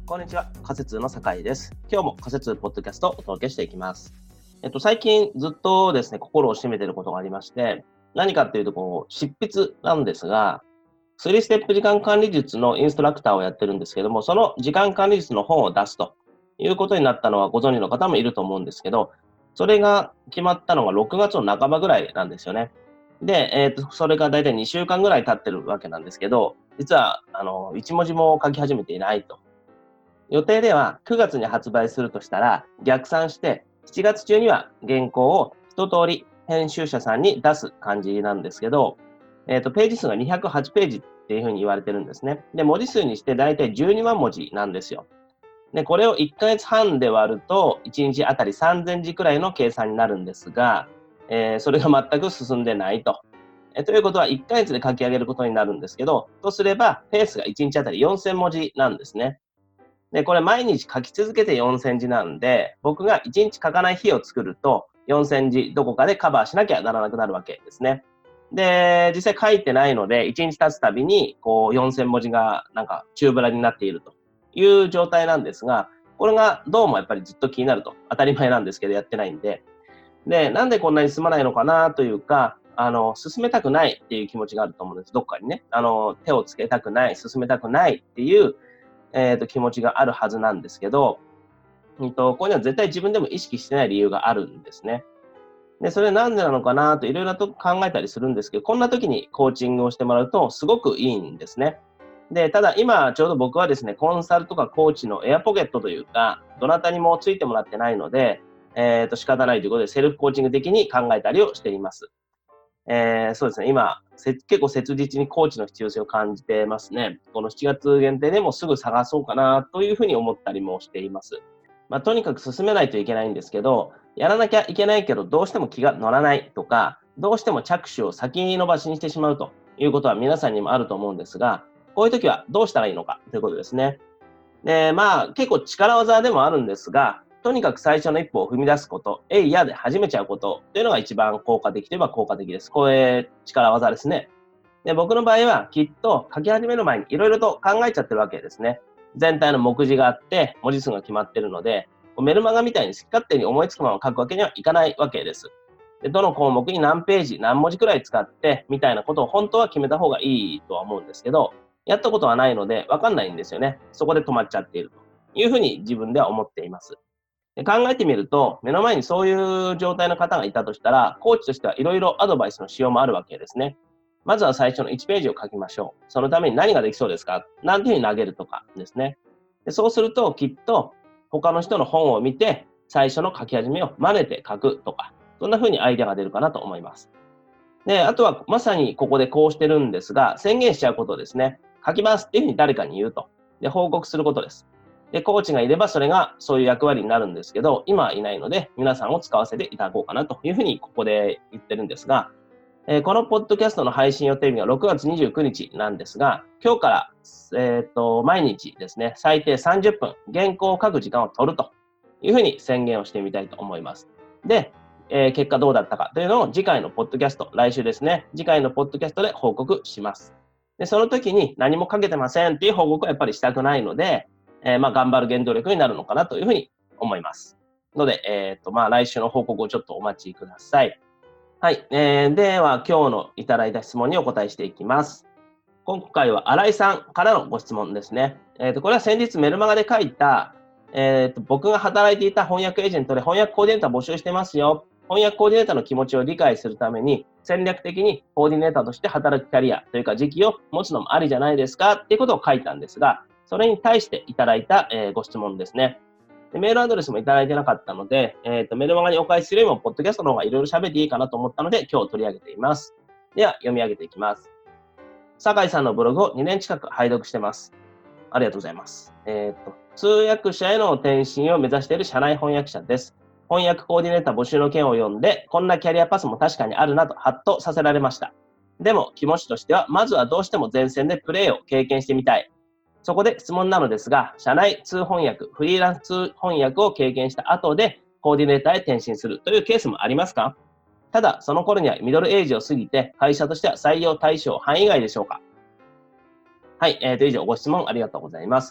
こんにちは、仮説の酒井です。今日も仮説ポッドキャストをお届けしていきます。最近ずっとですね、心を占めていることがありまして、何かっていうと執筆なんですが、3ステップ時間管理術のインストラクターをやってるんですけども、その時間管理術の本を出すということになったのはご存知の方もいると思うんですけど、それが決まったのが6月の半ばぐらいなんですよね。で、それがだいたい2週間ぐらい経ってるわけなんですけど、実は、1文字も書き始めていないと。予定では9月に発売するとしたら、逆算して7月中には原稿を一通り編集者さんに出す感じなんですけど、ページ数が208ページっていうふうに言われてるんですね。で、文字数にしてだいたい12万文字なんですよ。で、これを1ヶ月半で割ると、1日あたり3000字くらいの計算になるんですが、それが全く進んでないと。ということは1ヶ月で書き上げることになるんですけど、とすれば、ペースが1日あたり4000文字なんですね。で、これ毎日書き続けて4000字なんで、僕が1日書かない日を作ると、4000字どこかでカバーしなきゃならなくなるわけですね。で、実際書いてないので、1日経つたびに、4000文字がなんか宙ぶらになっているという状態なんですが、これがどうもやっぱりずっと気になると。当たり前なんですけど、やってないんで。で、なんでこんなに進まないのかなというか、進めたくないっていう気持ちがあると思うんです。どっかにね。手をつけたくない、進めたくないっていう、気持ちがあるはずなんですけど、ここには絶対自分でも意識してない理由があるんですね。で、それなんでなのかなといろいろと考えたりするんですけど、こんな時にコーチングをしてもらうとすごくいいんですね。で、ただ今ちょうど僕はですね、コンサルとかコーチのエアポケットというか、どなたにもついてもらってないので、仕方ないということでセルフコーチング的に考えたりをしています。そうですね、今、結構切実にコーチの必要性を感じてますね。この7月限定でもすぐ探そうかなというふうに思ったりもしています。とにかく進めないといけないんですけど、やらなきゃいけないけど、どうしても気が乗らないとか、どうしても着手を先延ばしにしてしまうということは皆さんにもあると思うんですが、こういう時はどうしたらいいのかということですね。で、結構力技でもあるんですが、とにかく最初の一歩を踏み出すこと、えいやで始めちゃうことというのが一番効果的といえば効果的です。これ、力技ですね。で、僕の場合はきっと書き始める前にいろいろと考えちゃってるわけですね。全体の目次があって、文字数が決まってるので、メルマガみたいに好き勝手に思いつくまま書くわけにはいかないわけです。で、どの項目に何ページ、何文字くらい使って、みたいなことを本当は決めた方がいいとは思うんですけど、やったことはないので分かんないんですよね。そこで止まっちゃっているというふうに自分では思っています。で、考えてみると、目の前にそういう状態の方がいたとしたら、コーチとしてはいろいろアドバイスのしようもあるわけですね。まずは最初の1ページを書きましょう。そのために何ができそうですか、なんていうふうに投げるとかですね。で、そうするときっと他の人の本を見て最初の書き始めを真似て書くとか、そんなふうにアイデアが出るかなと思います。で、あとはまさにここでこうしてるんですが、宣言しちゃうことですね。書きますっていうふうに誰かに言うと。で、報告することです。で、コーチがいればそれがそういう役割になるんですけど、今はいないので、皆さんを使わせていただこうかなというふうにここで言ってるんですが、このポッドキャストの配信予定日が6月29日なんですが、今日から、毎日ですね、最低30分、原稿を書く時間を取るというふうに宣言をしてみたいと思います。で、結果どうだったかというのを次回のポッドキャスト、来週ですね、次回のポッドキャストで報告します。で、その時に何も書けてませんっていう報告はやっぱりしたくないので、頑張る原動力になるのかなというふうに思います。ので、来週の報告をちょっとお待ちください。はい。では、今日のいただいた質問にお答えしていきます。今回は新井さんからのご質問ですね。これは先日メルマガで書いた、僕が働いていた翻訳エージェントで翻訳コーディネーター募集してますよ。翻訳コーディネーターの気持ちを理解するために戦略的にコーディネーターとして働くキャリアというか時期を持つのもありじゃないですかっていうことを書いたんですが、それに対していただいた、ご質問ですね。で、メールアドレスもいただいてなかったので、メルマガにお返しするよりもポッドキャストの方がいろいろ喋っていいかなと思ったので今日取り上げています。では読み上げていきます。酒井さんのブログを2年近く拝読してます。ありがとうございます。通訳者への転身を目指している社内翻訳者です。翻訳コーディネーター募集の件を読んで、こんなキャリアパスも確かにあるなとハッとさせられました。でも気持ちとしては、まずはどうしても前線でプレーを経験してみたい。そこで質問なのですが、社内通翻訳、フリーランス通翻訳を経験した後でコーディネーターへ転身するというケースもありますか？ただ、その頃にはミドルエイジを過ぎて、会社としては採用対象範囲外でしょうか？はい、以上ご質問ありがとうございます。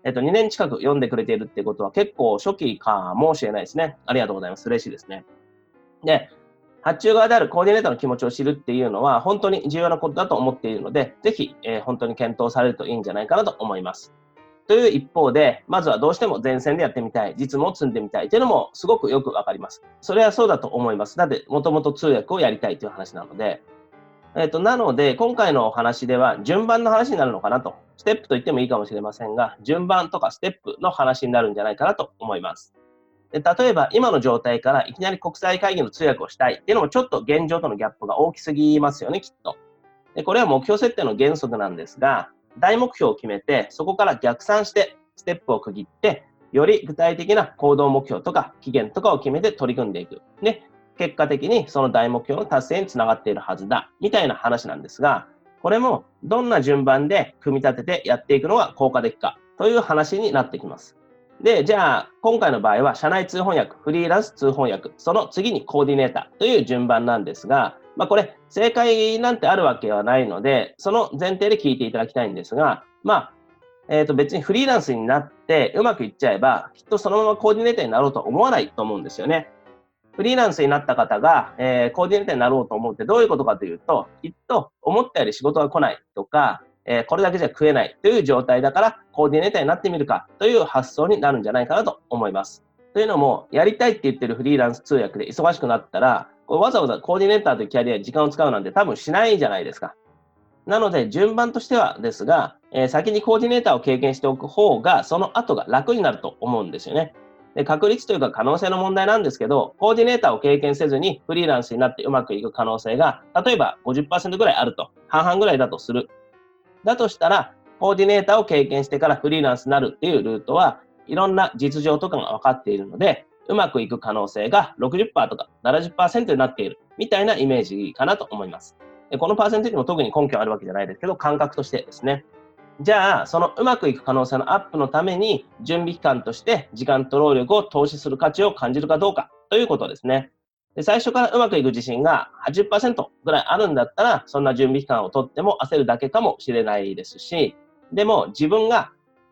2年近く読んでくれているってことは結構初期かもしれないですね。ありがとうございます。嬉しいですね。で、発注側であるコーディネーターの気持ちを知るっていうのは本当に重要なことだと思っているので、ぜひ、本当に検討されるといいんじゃないかなと思います。という一方で、まずはどうしても前線でやってみたい、実務を積んでみたいというのもすごくよくわかります。それはそうだと思います。だって、もともと通訳をやりたいという話なので、なので、今回のお話では順番の話になるのかなと。ステップと言ってもいいかもしれませんが、順番とかステップの話になるんじゃないかなと思います。例えば、今の状態からいきなり国際会議の通訳をしたいっていうのもちょっと現状とのギャップが大きすぎますよね、きっと。これは目標設定の原則なんですが、大目標を決めて、そこから逆算してステップを区切って、より具体的な行動目標とか期限とかを決めて取り組んでいく。で、結果的にその大目標の達成につながっているはずだ、みたいな話なんですが、これもどんな順番で組み立ててやっていくのが効果的かという話になってきます。で、じゃあ、今回の場合は、社内通翻訳、フリーランス通翻訳、その次にコーディネーターという順番なんですが、これ、正解なんてあるわけはないので、その前提で聞いていただきたいんですが、別にフリーランスになってうまくいっちゃえば、きっとそのままコーディネーターになろうとは思わないと思うんですよね。フリーランスになった方が、コーディネーターになろうと思うってどういうことかというと、きっと思ったより仕事が来ないとか、これだけじゃ食えないという状態だから、コーディネーターになってみるかという発想になるんじゃないかなと思います。というのも、やりたいって言ってるフリーランス通訳で忙しくなったら、わざわざコーディネーターというキャリアに時間を使うなんて多分しないじゃないですか。なので、順番としてはですが、先にコーディネーターを経験しておく方が、その後が楽になると思うんですよね。で、確率というか可能性の問題なんですけど、コーディネーターを経験せずにフリーランスになってうまくいく可能性が、例えば 50% ぐらいあると、半々ぐらいだとする。だとしたら、コーディネーターを経験してからフリーランスになるっていうルートは、いろんな実情とかが分かっているので、うまくいく可能性が 60% とか 70% になっているみたいなイメージかなと思います。このパーセンテージも特に根拠あるわけじゃないですけど、感覚としてですね。じゃあ、そのうまくいく可能性のアップのために、準備期間として時間と労力を投資する価値を感じるかどうかということですね。で、最初からうまくいく自信が 80% ぐらいあるんだったら、そんな準備期間をとっても焦るだけかもしれないですし、でも自分が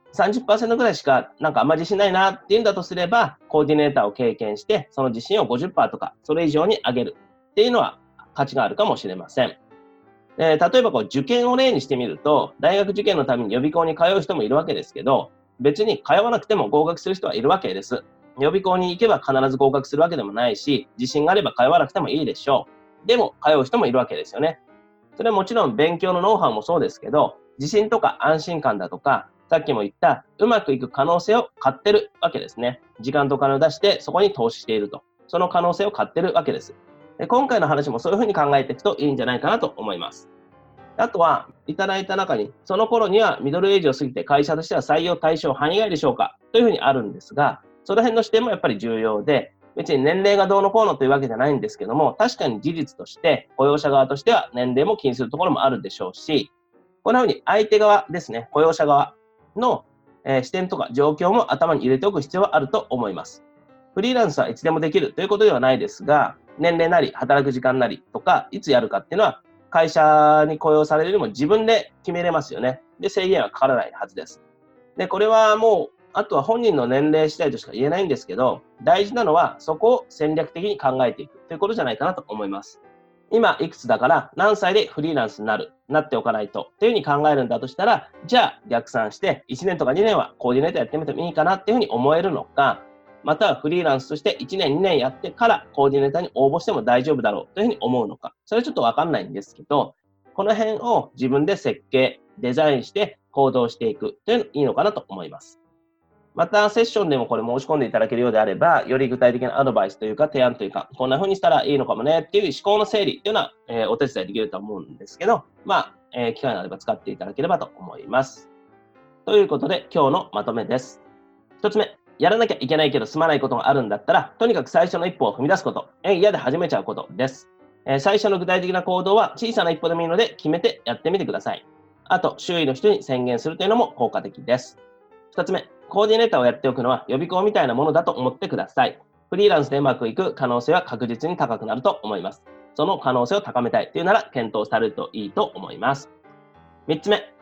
30% ぐらいしかあんま自信ないなっていうんだとすれば、コーディネーターを経験して、その自信を 50% とか、それ以上に上げるっていうのは価値があるかもしれません。例えば受験を例にしてみると、大学受験のために予備校に通う人もいるわけですけど、別に通わなくても合格する人はいるわけです。予備校に行けば必ず合格するわけでもないし、自信があれば通わなくてもいいでしょう。でも、通う人もいるわけですよね。それはもちろん勉強のノウハウもそうですけど、自信とか安心感だとか、さっきも言ったうまくいく可能性を買ってるわけですね。時間とお金を出してそこに投資していると。その可能性を買ってるわけです。で、今回の話もそういうふうに考えていくといいんじゃないかなと思います。あとは、いただいた中に、その頃にはミドルエイジを過ぎて会社としては採用対象範囲外でしょうかというふうにあるんですが、その辺の視点もやっぱり重要で、別に年齢がどうのこうのというわけじゃないんですけども、確かに事実として、雇用者側としては年齢も気にするところもあるでしょうし、こんなふうに相手側ですね、雇用者側の、視点とか状況も頭に入れておく必要はあると思います。フリーランスはいつでもできるということではないですが、年齢なり働く時間なりとか、いつやるかっていうのは、会社に雇用されるよりも自分で決めれますよね。で、制限はかからないはずです。で、これはもう、あとは本人の年齢次第としか言えないんですけど、大事なのはそこを戦略的に考えていくということじゃないかなと思います。今いくつだから何歳でフリーランスになっておかないとというふうに考えるんだとしたら、じゃあ逆算して1年とか2年はコーディネーターやってみてもいいかなっていうふうに思えるのか、またはフリーランスとして1年2年やってからコーディネーターに応募しても大丈夫だろうというふうに思うのか、それはちょっとわかんないんですけど、この辺を自分で設計、デザインして行動していくというのがいいのかなと思います。また、セッションでもこれ申し込んでいただけるようであれば、より具体的なアドバイスというか提案というか、こんな風にしたらいいのかもねっていう思考の整理というのは、お手伝いできると思うんですけど、機会があれば使っていただければと思います。ということで、今日のまとめです。一つ目、やらなきゃいけないけど済まないことがあるんだったら、とにかく最初の一歩を踏み出すこと、嫌で始めちゃうことです。最初の具体的な行動は小さな一歩でもいいので決めてやってみてください。あと、周囲の人に宣言するというのも効果的です。二つ目、コーディネーターをやっておくのは予備校みたいなものだと思ってください。フリーランスでうまくいく可能性は確実に高くなると思います。その可能性を高めたいというなら検討されるといいと思います。三つ目、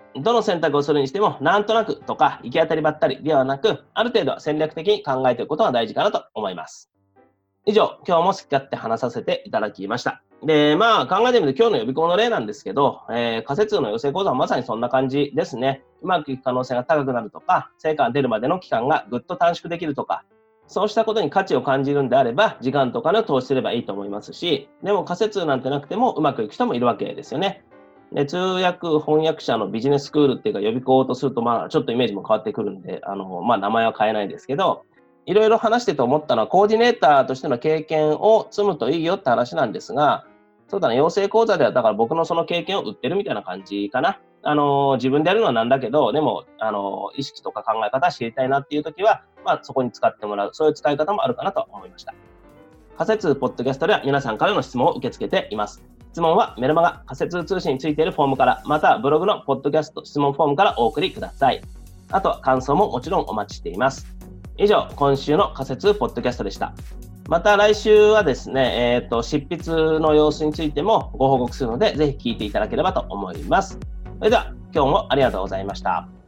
どの選択をするにしても、なんとなくとか行き当たりばったりではなく、ある程度は戦略的に考えていくことが大事かなと思います。以上、今日も好き勝手話させていただきました。で、考えてみると今日の予備校の例なんですけど、仮説の養成講座はまさにそんな感じですね。うまくいく可能性が高くなるとか、成果が出るまでの期間がぐっと短縮できるとか、そうしたことに価値を感じるんであれば、時間とかを投資すればいいと思いますし、でも仮説なんてなくてもうまくいく人もいるわけですよね。で、通訳翻訳者のビジネススクールっていうか予備校とすると、ちょっとイメージも変わってくるんで、名前は変えないですけど、いろいろ話してて思ったのは、コーディネーターとしての経験を積むといいよって話なんですが、そうだね、養成講座では、だから僕のその経験を売ってるみたいな感じかな。自分でやるのはなんだけど、でも、意識とか考え方知りたいなっていうときは、そこに使ってもらう、そういう使い方もあるかなと思いました。仮説ポッドキャストでは皆さんからの質問を受け付けています。質問はメルマガ仮説通信についているフォームから、またはブログのポッドキャスト質問フォームからお送りください。あとは感想ももちろんお待ちしています。以上、今週の仮説ポッドキャストでした。また来週はですね、執筆の様子についてもご報告するので、ぜひ聞いていただければと思います。それでは、今日もありがとうございました。